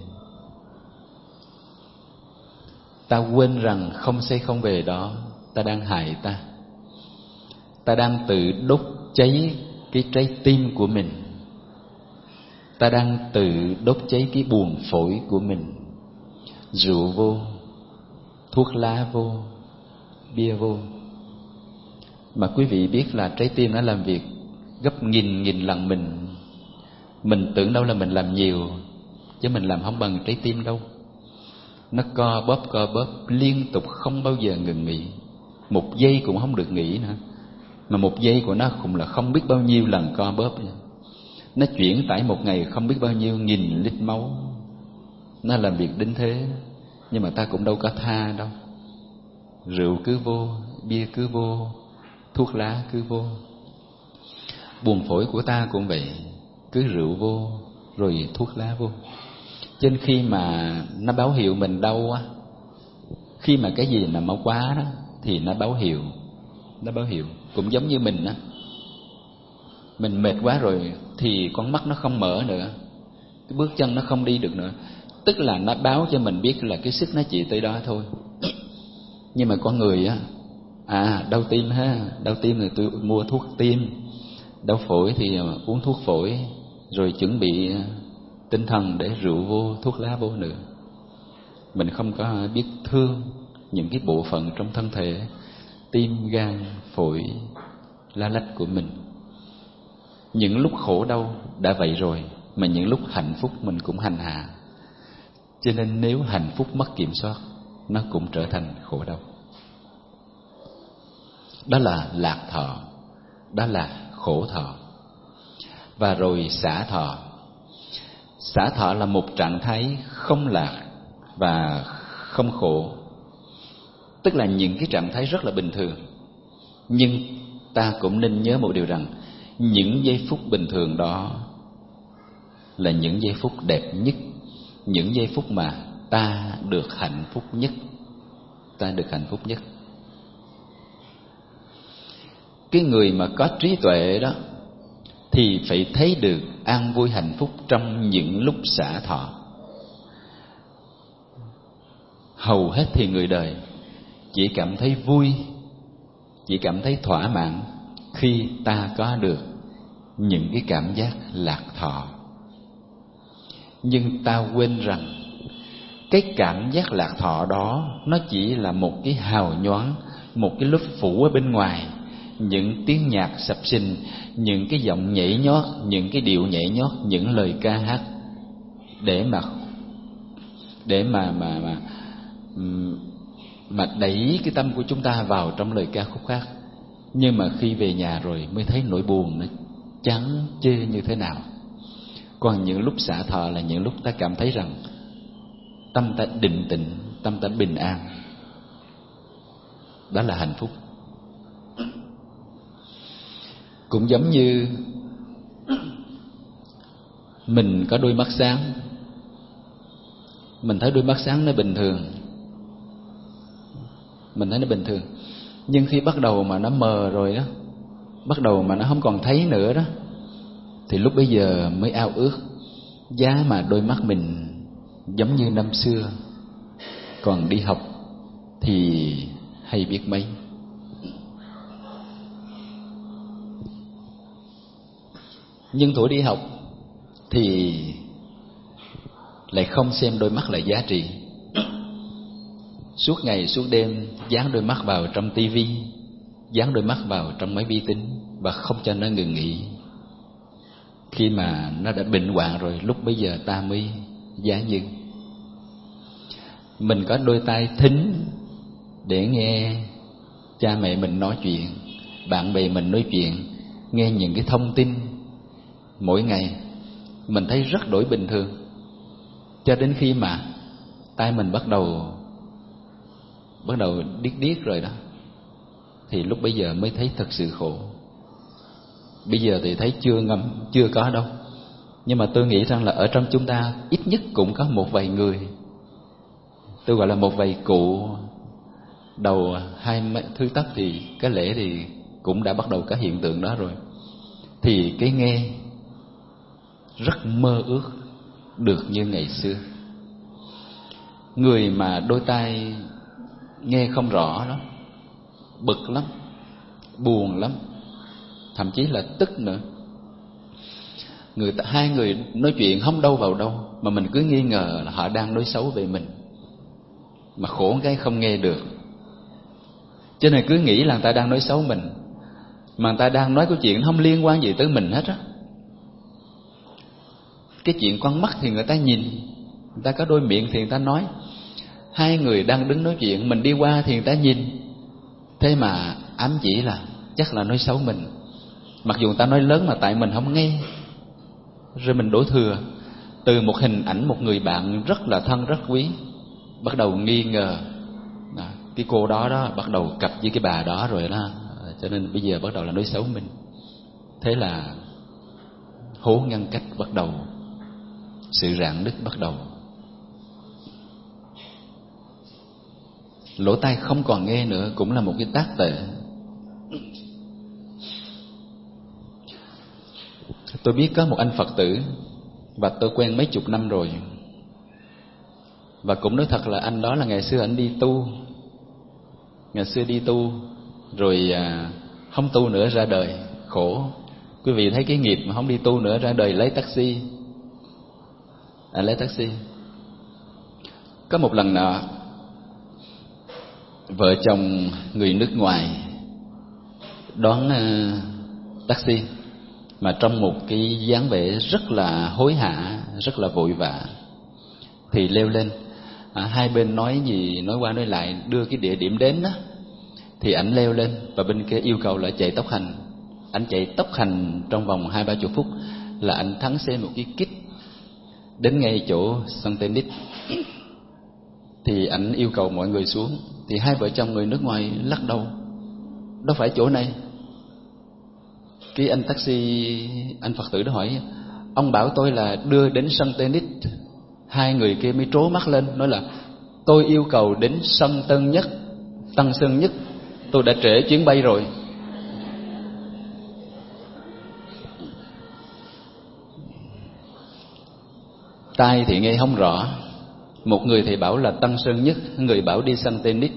Ta quên rằng không say không về đó, ta đang hại ta. Ta đang tự đốt cháy cái trái tim của mình. Ta đang tự đốt cháy cái buồng phổi của mình. Rượu vô, thuốc lá vô, bia vô. Mà quý vị biết là trái tim nó làm việc gấp nghìn lần mình. Mình tưởng đâu là mình làm nhiều, chứ mình làm không bằng trái tim đâu. Nó co bóp liên tục, không bao giờ ngừng nghỉ. Một giây cũng không được nghỉ nữa. Mà một giây của nó cũng là không biết bao nhiêu lần co bóp. Nó chuyển tải một ngày không biết bao nhiêu nghìn lít máu. Nó làm việc đến thế. Nhưng mà ta cũng đâu có tha đâu. Rượu cứ vô, bia cứ vô, thuốc lá cứ vô. Buồng phổi của ta cũng vậy, cứ rượu vô rồi thuốc lá vô. Cho nên khi mà nó báo hiệu mình đau á, khi mà cái gì mà máu quá đó thì nó báo hiệu. Nó báo hiệu cũng giống như mình á, mình mệt quá rồi thì con mắt nó không mở nữa, cái bước chân nó không đi được nữa, tức là nó báo cho mình biết là cái sức nó chỉ tới đó thôi. Nhưng mà con người á, đau tim ha, đau tim thì tôi mua thuốc tim, đau phổi thì uống thuốc phổi, rồi chuẩn bị tinh thần để rượu vô, thuốc lá vô nữa. Mình không có biết thương những cái bộ phận trong thân thể, tim, gan, phổi, lá lách của mình. Những lúc khổ đau đã vậy rồi, mà những lúc hạnh phúc mình cũng hành hạ. Cho nên nếu hạnh phúc mất kiểm soát, nó cũng trở thành khổ đau. Đó là lạc thọ, đó là khổ thọ. Và rồi xả thọ. Xả thọ là một trạng thái không lạc và không khổ. Tức là những cái trạng thái rất là bình thường. Nhưng ta cũng nên nhớ một điều rằng, những giây phút bình thường đó là những giây phút đẹp nhất, những giây phút mà ta được hạnh phúc nhất. Ta được hạnh phúc nhất. Cái người mà có trí tuệ đó thì phải thấy được an vui hạnh phúc trong những lúc xả thọ. Hầu hết thì người đời chỉ cảm thấy vui, chỉ cảm thấy thỏa mãn khi ta có được những cái cảm giác lạc thọ. Nhưng ta quên rằng cái cảm giác lạc thọ đó nó chỉ là một cái hào nhoáng, một cái lớp phủ ở bên ngoài. Những tiếng nhạc sập sình, những cái giọng nhảy nhót, những cái điệu nhảy nhót, những lời ca hát để mà đẩy cái tâm của chúng ta vào trong lời ca khúc khác. Nhưng mà khi về nhà rồi mới thấy nỗi buồn nó chán chê như thế nào. Còn những lúc xả thọ là những lúc ta cảm thấy rằng tâm ta định tĩnh, tâm ta bình an. đó là hạnh phúc. Cũng giống như mình có đôi mắt sáng, mình thấy đôi mắt sáng nó bình thường, mình thấy nó bình thường. Nhưng khi bắt đầu mà nó mờ rồi đó, bắt đầu mà nó không còn thấy nữa đó, thì lúc bấy giờ mới ao ước giá mà đôi mắt mình giống như năm xưa còn đi học thì hay biết mấy. Nhưng tuổi đi học thì lại không xem đôi mắt là giá trị. Suốt ngày suốt đêm dán đôi mắt vào trong tivi, dán đôi mắt vào trong máy vi tính và không cho nó ngừng nghỉ. Khi mà nó đã bệnh hoạn rồi, lúc bấy giờ ta mới giá như. Mình có đôi tai thính để nghe cha mẹ mình nói chuyện, bạn bè mình nói chuyện, nghe những cái thông tin mỗi ngày, mình thấy rất đổi bình thường. Cho đến khi mà tai mình bắt đầu điếc điếc rồi đó, thì lúc bấy giờ mới thấy thật sự khổ. Bây giờ thì thấy chưa có đâu. Nhưng mà tôi nghĩ rằng là ở trong chúng ta ít nhất cũng có một vài người, tôi gọi là một vài cụ đầu 20 thứ tấc thì cái lẽ thì cũng đã bắt đầu có hiện tượng đó rồi. Thì cái nghe rất mơ ước được như ngày xưa. Người mà đôi tai nghe không rõ đó, bực lắm, buồn lắm, thậm chí là tức nữa. Hai người nói chuyện không đâu vào đâu, mà mình cứ nghi ngờ là họ đang nói xấu về mình, mà khổ cái không nghe được. Cho nên cứ nghĩ là người ta đang nói xấu mình, mà người ta đang nói cái chuyện không liên quan gì tới mình hết á. Cái chuyện con mắt thì người ta nhìn, người ta có đôi miệng thì người ta nói. Hai người đang đứng nói chuyện, mình đi qua thì người ta nhìn, thế mà ám chỉ là chắc là nói xấu mình. Mặc dù người ta nói lớn mà tại mình không nghe. Rồi mình đổ thừa từ một hình ảnh một người bạn rất là thân rất quý, bắt đầu nghi ngờ cái cô đó bắt đầu cặp với cái bà đó rồi đó, cho nên bây giờ bắt đầu là nói xấu mình. Thế là hố ngăn cách bắt đầu, sự rạn nứt bắt đầu. Lỗ tai không còn nghe nữa cũng là một cái tác tệ. Tôi biết có một anh Phật tử và tôi quen mấy chục năm rồi, và cũng nói thật là anh đó là ngày xưa anh đi tu, ngày xưa đi tu rồi không tu nữa ra đời khổ. Quý vị thấy cái nghiệp mà không đi tu nữa ra đời lấy taxi, lấy taxi. Có một lần nọ vợ chồng người nước ngoài đón taxi, mà trong một cái dáng vẻ rất là hối hả, rất là vội vã. Thì leo lên, hai bên nói gì nói qua nói lại đưa cái địa điểm đến đó, thì ảnh leo lên và bên kia yêu cầu là chạy tốc hành. Ảnh chạy tốc hành trong vòng 20-30 phút là ảnh thắng xe một cái kít đến ngay chỗ Santenit. Thì ảnh yêu cầu mọi người xuống, thì hai vợ chồng người nước ngoài lắc đầu, đâu phải chỗ này. Cái anh taxi, anh Phật tử đó hỏi, ông bảo tôi là đưa đến sân Tennis. Hai người kia mới trố mắt lên nói là tôi yêu cầu đến sân Tân Sơn Nhất, tôi đã trễ chuyến bay rồi. Tai thì nghe không rõ, một người thì bảo là Tân Sơn Nhất, người bảo đi sân tennis.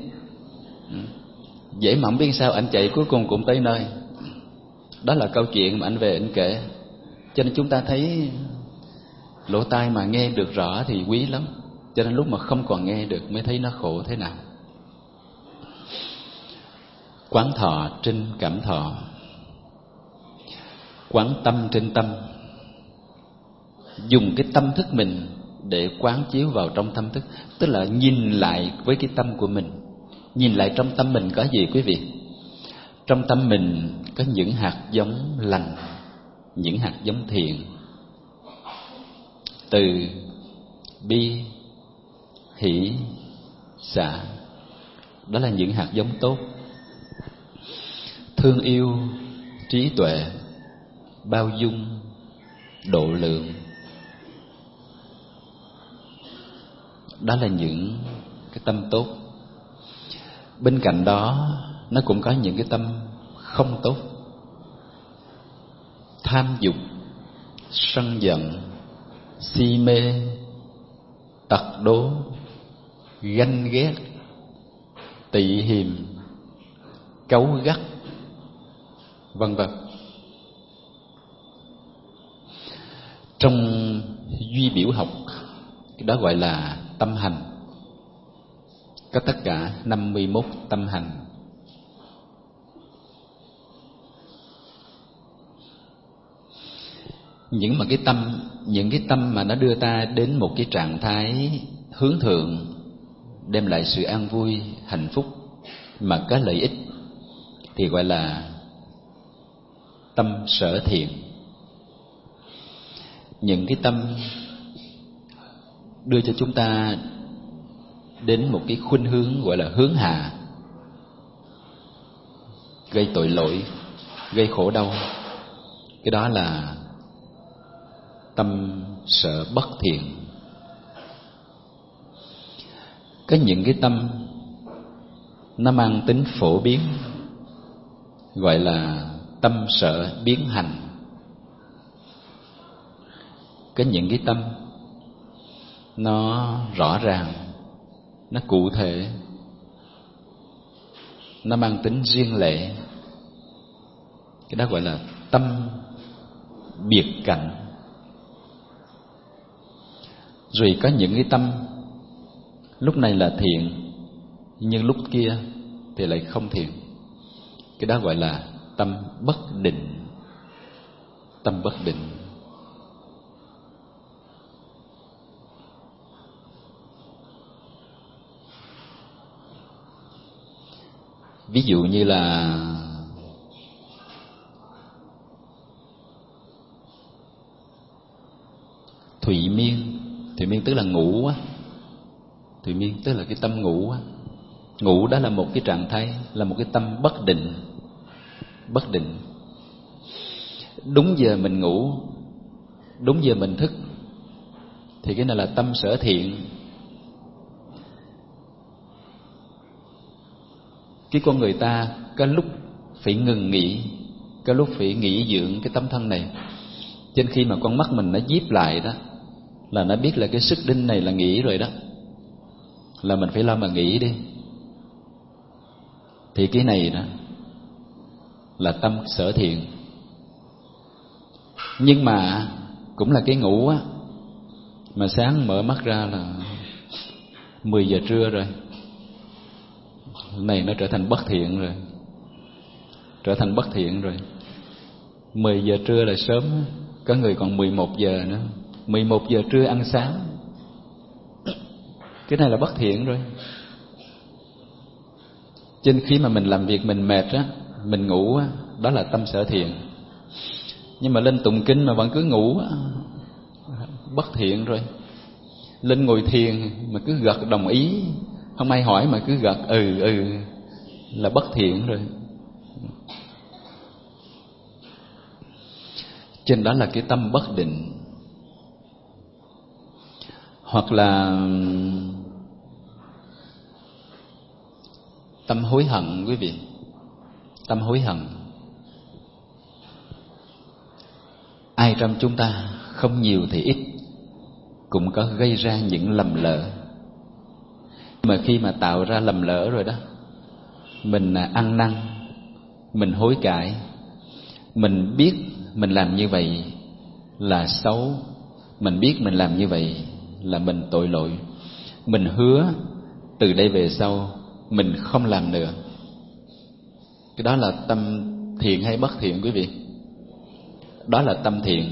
Dễ mà không biết sao anh chạy cuối cùng cũng tới nơi. Đó là câu chuyện mà anh về anh kể. Cho nên chúng ta thấy lỗ tai mà nghe được rõ thì quý lắm, cho nên lúc mà không còn nghe được mới thấy nó khổ thế nào. Quán thọ trên cảm thọ, quán tâm trên tâm. Dùng cái tâm thức mình để quán chiếu vào trong tâm thức, tức là nhìn lại với cái tâm của mình. Nhìn lại trong tâm mình có gì quý vị? Trong tâm mình có những hạt giống lành, những hạt giống thiện, từ, bi, hỷ, xả. Đó là những hạt giống tốt. thương yêu, trí tuệ, bao dung, độ lượng. Đó là những cái tâm tốt. Bên cạnh đó nó cũng có những cái tâm không tốt: tham dục, sân giận, si mê, tật đố, ganh ghét, tị hiềm, cáu gắt, vân vân. Trong duy biểu học, cái đó gọi là tâm hành. Có tất cả 51 tâm hành. Những cái tâm mà nó đưa ta đến một cái trạng thái hướng thượng, đem lại sự an vui, hạnh phúc mà có lợi ích, thì gọi là tâm sở thiện. Những cái tâm đưa cho chúng ta đến một cái khuynh hướng gọi là hướng hạ, gây tội lỗi, gây khổ đau, cái đó là tâm sở bất thiện. Có những cái tâm nó mang tính phổ biến, gọi là tâm sở biến hành. Có những cái tâm nó rõ ràng, nó cụ thể, nó mang tính riêng lẻ, cái đó gọi là tâm biệt cảnh. Rồi có những cái tâm lúc này là thiện, nhưng lúc kia thì lại không thiện, cái đó gọi là tâm bất định. Tâm bất định. Ví dụ như là thụy miên. Thụy miên tức là ngủ á. Thụy miên tức là cái tâm ngủ á. Ngủ đó là một cái trạng thái, là một cái tâm bất định. Bất định. Đúng giờ mình ngủ, đúng giờ mình thức, thì cái này là tâm sở thiện. Cái con người ta có lúc phải ngừng nghỉ, có lúc phải nghỉ dưỡng cái tâm thân này. Trên khi mà con mắt mình nó díp lại đó, là nó biết là cái sức đinh này là nghỉ rồi đó, là mình phải lo mà nghỉ đi. Thì cái này đó là tâm sở thiện. Nhưng mà cũng là cái ngủ á, mà sáng mở mắt ra là 10 giờ trưa rồi, này nó trở thành bất thiện rồi. Trở thành bất thiện rồi. 10 giờ trưa là sớm, có người còn 11 giờ nữa. 11 giờ trưa ăn sáng, cái này là bất thiện rồi. Trên khi mà mình làm việc mình mệt á, mình ngủ á, đó là tâm sở thiện. Nhưng mà lên tụng kinh mà vẫn cứ ngủ á, bất thiện rồi. Lên ngồi thiền mà cứ gật đồng ý, không ai hỏi mà cứ gật là bất thiện rồi. Trên đó là cái tâm bất định. Hoặc là tâm hối hận quý vị. Tâm hối hận. Ai trong chúng ta, không nhiều thì ít, cũng có gây ra những lầm lỡ. Mà khi mà tạo ra lầm lỡ rồi đó, mình ăn năn, mình hối cải, mình biết mình làm như vậy là xấu, mình biết mình làm như vậy là mình tội lỗi, mình hứa từ đây về sau mình không làm nữa. Cái đó là tâm thiện hay bất thiện quý vị? Đó là tâm thiện.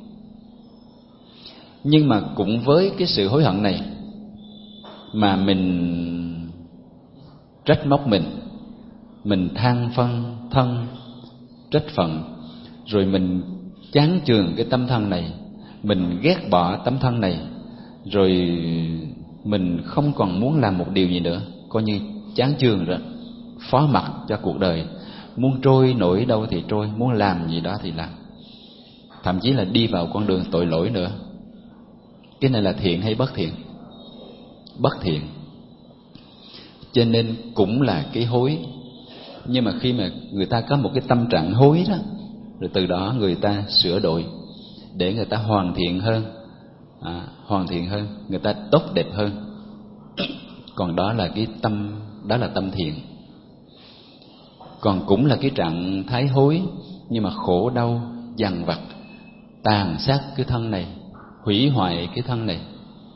Nhưng mà cũng với cái sự hối hận này mà mình trách móc mình than phân thân, trách phận, rồi mình chán chường cái tâm thân này, mình ghét bỏ tâm thân này, rồi mình không còn muốn làm một điều gì nữa, coi như chán chường rồi, phó mặc cho cuộc đời, muốn trôi nổi đâu thì trôi, muốn làm gì đó thì làm, thậm chí là đi vào con đường tội lỗi nữa. Cái này là thiện hay bất thiện? Bất thiện. Cho nên cũng là cái hối. Nhưng mà khi mà người ta có một cái tâm trạng hối đó, rồi từ đó người ta sửa đổi để người ta hoàn thiện hơn, người ta tốt đẹp hơn. Còn đó là cái tâm, đó là tâm thiện. Còn cũng là cái trạng thái hối, nhưng mà khổ đau dằn vặt, tàn sát cái thân này, hủy hoại cái thân này,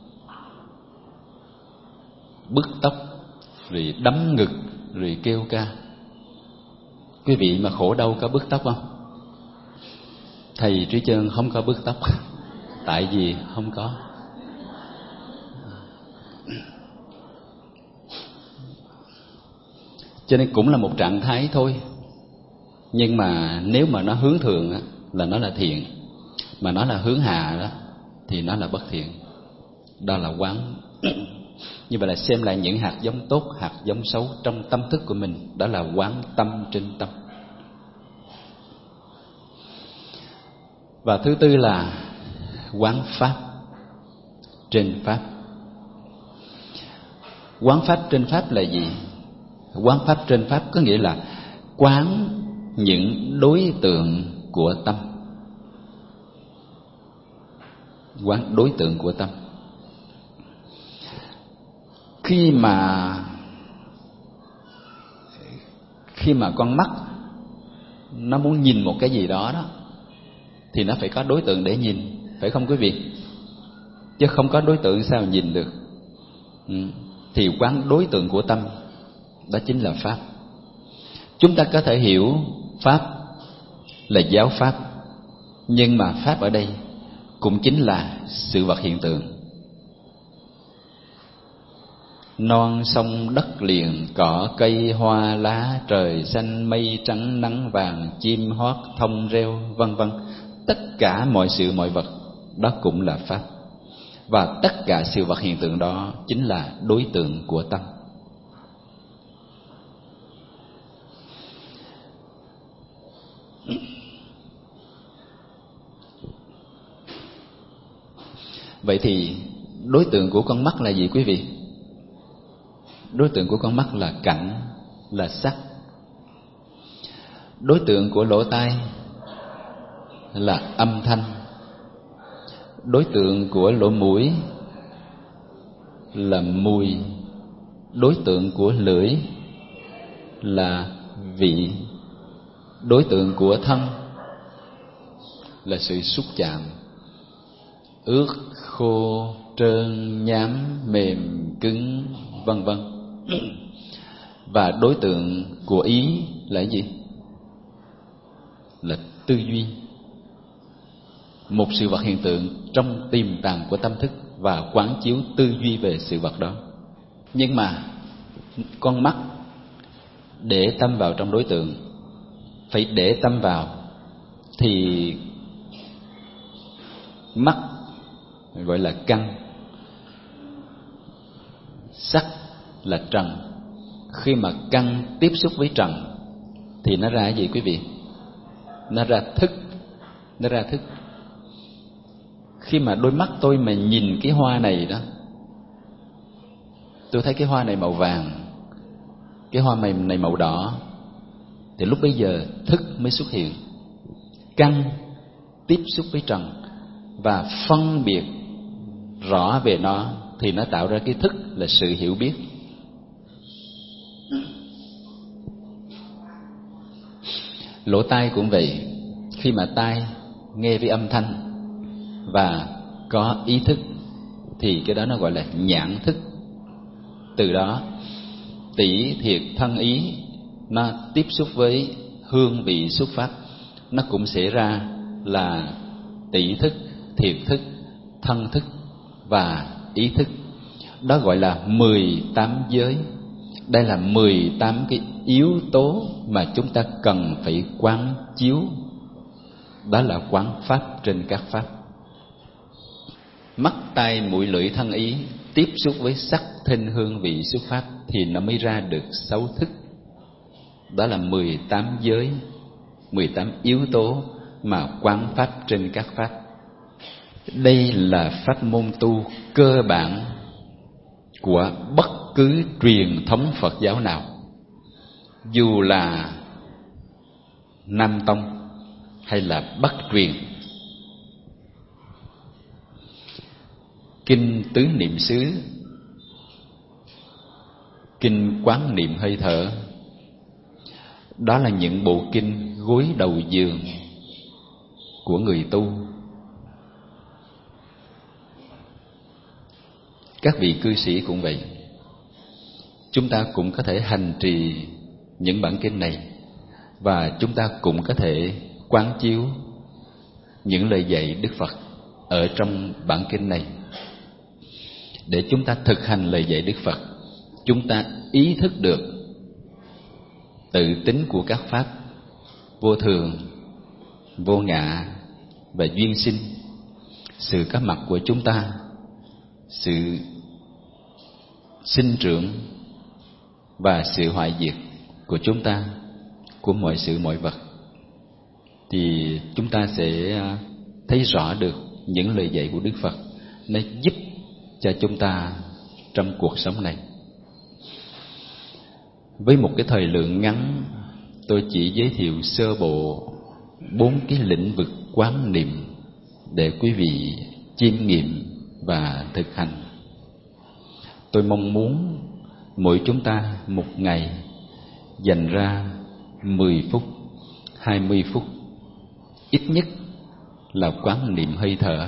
bứt tóc, rồi đấm ngực, rồi kêu ca. Quý vị mà khổ đau có bứt tóc không? Thầy Trí Chân không có bứt tóc. Tại vì không có. Cho nên cũng là một trạng thái thôi. Nhưng mà nếu mà nó hướng thượng á, là nó là thiện. Mà nó là hướng hạ đó, thì nó là bất thiện. Đó là quán. Như vậy là xem lại những hạt giống tốt, hạt giống xấu trong tâm thức của mình. Đó là quán tâm trên tâm. Và thứ tư là quán pháp trên pháp. Quán pháp trên pháp là gì? Quán pháp trên pháp có nghĩa là quán những đối tượng của tâm. Quán đối tượng của tâm. Khi mà con mắt nó muốn nhìn một cái gì đó đó, thì nó phải có đối tượng để nhìn, phải không quý vị? Chứ không có đối tượng sao nhìn được. Thì quán đối tượng của tâm, đó chính là pháp. Chúng ta có thể hiểu pháp là giáo pháp, nhưng mà pháp ở đây cũng chính là sự vật hiện tượng. Non sông đất liền, cỏ cây hoa lá, trời xanh mây trắng nắng vàng, chim hót thông reo, vân vân. Tất cả mọi sự mọi vật đó cũng là pháp. Và tất cả sự vật hiện tượng đó chính là đối tượng của tâm. Vậy thì đối tượng của con mắt là gì quý vị? Đối tượng của con mắt là cảnh, là sắc. Đối tượng của lỗ tai là âm thanh. Đối tượng của lỗ mũi là mùi. Đối tượng của lưỡi là vị. Đối tượng của thân là sự xúc chạm, ướt, khô, trơn, nhám, mềm, cứng, vân vân. Và đối tượng của ý là gì? Là tư duy. Một sự vật hiện tượng trong tiềm tàng của tâm thức và quán chiếu tư duy về sự vật đó. Nhưng mà con mắt để tâm vào trong đối tượng, phải để tâm vào thì mắt gọi là căn, sắc là trần. Khi mà căn tiếp xúc với trần thì nó ra cái gì quý vị? Nó ra thức. Nó ra thức. Khi mà đôi mắt tôi mà nhìn cái hoa này đó, tôi thấy cái hoa này màu vàng, cái hoa này màu đỏ, thì lúc bấy giờ thức mới xuất hiện. Căn tiếp xúc với trần và phân biệt rõ về nó thì nó tạo ra cái thức là sự hiểu biết. Lỗ tai cũng vậy. Khi mà tai nghe với âm thanh và có ý thức thì cái đó nó gọi là nhãn thức. Từ đó tỷ thiệt thân ý nó tiếp xúc với hương vị xuất phát, nó cũng sẽ ra là tỷ thức, thiệt thức, thân thức và ý thức. Đó gọi là 18 giới. Đây là 18 cái yếu tố mà chúng ta cần phải quán chiếu. Đó là quán pháp trên các pháp. Mắt, tai, mũi, lưỡi, thân, ý tiếp xúc với sắc, thinh, hương, vị xuất phát thì nó mới ra được 6 thức. Đó là 18 giới, 18 yếu tố mà quán pháp trên các pháp. Đây là pháp môn tu cơ bản của bất cứ truyền thống Phật giáo nào, dù là Nam Tông hay là Bắc truyền. Kinh Tứ Niệm xứ, kinh Quán Niệm Hơi Thở, đó là những bộ kinh gối đầu giường của người tu. Các vị cư sĩ cũng vậy. Chúng ta cũng có thể hành trì những bản kinh này, và chúng ta cũng có thể quán chiếu những lời dạy Đức Phật ở trong bản kinh này. Để chúng ta thực hành lời dạy Đức Phật, chúng ta ý thức được tự tính của các pháp vô thường, vô ngã và duyên sinh, sự có mặt của chúng ta, sự sinh trưởng và sự hoại diệt của chúng ta, của mọi sự mọi vật, thì chúng ta sẽ thấy rõ được những lời dạy của Đức Phật. Nó giúp cho chúng ta trong cuộc sống này. Với một cái thời lượng ngắn, tôi chỉ giới thiệu sơ bộ 4 cái lĩnh vực quán niệm để quý vị chiêm nghiệm và thực hành. Tôi mong muốn mỗi chúng ta một ngày dành ra 10 phút, 20 phút, ít nhất là quán niệm hơi thở.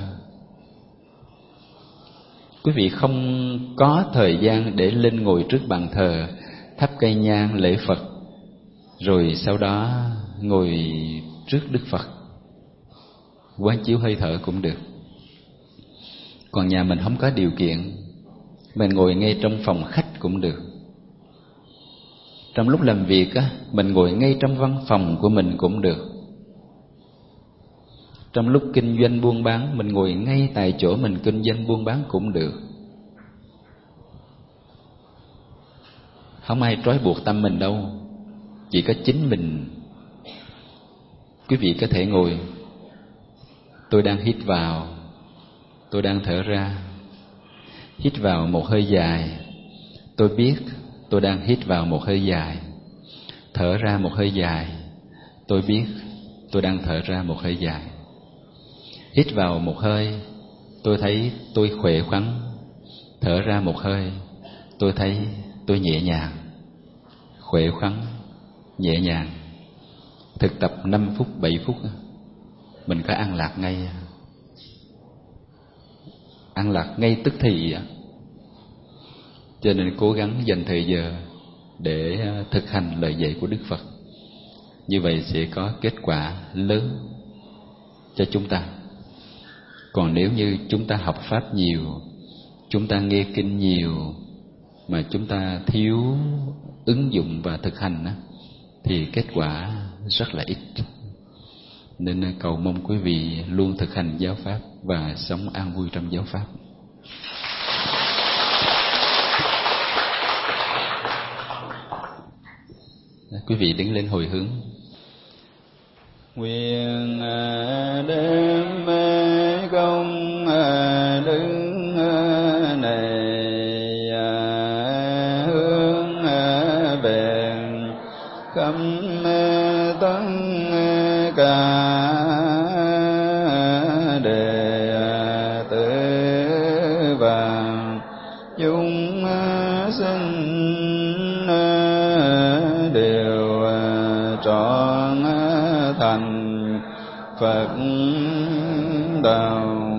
Quý vị không có thời gian để lên ngồi trước bàn thờ, thắp cây nhang lễ Phật, rồi sau đó ngồi trước Đức Phật quán chiếu hơi thở cũng được. Còn nhà mình không có điều kiện, mình ngồi ngay trong phòng khách cũng được. Trong lúc làm việc á, mình ngồi ngay trong văn phòng của mình cũng được. Trong lúc kinh doanh buôn bán, mình ngồi ngay tại chỗ mình kinh doanh buôn bán cũng được. Không ai trói buộc tâm mình đâu, chỉ có chính mình. Quý vị có thể ngồi, tôi đang hít vào, tôi đang thở ra. Hít vào một hơi dài, tôi biết tôi đang hít vào một hơi dài. Thở ra một hơi dài, tôi biết tôi đang thở ra một hơi dài. Hít vào một hơi, tôi thấy tôi khỏe khoắn. Thở ra một hơi, tôi thấy tôi nhẹ nhàng, khỏe khoắn, nhẹ nhàng. Thực tập 5 phút, 7 phút, mình có an lạc ngay. An lạc ngay tức thì. Cho nên cố gắng dành thời giờ để thực hành lời dạy của Đức Phật. Như vậy sẽ có kết quả lớn cho chúng ta. Còn nếu như chúng ta học Pháp nhiều, chúng ta nghe kinh nhiều, mà chúng ta thiếu ứng dụng và thực hành á, thì kết quả rất là ít. Nên cầu mong quý vị luôn thực hành giáo Pháp và sống an vui trong giáo Pháp. Quý vị đứng lên hồi hướng. Nguyện đem công đức này hướng về khắp tất cả đệ tử và chúng sinh đều trọn thành Phật đạo.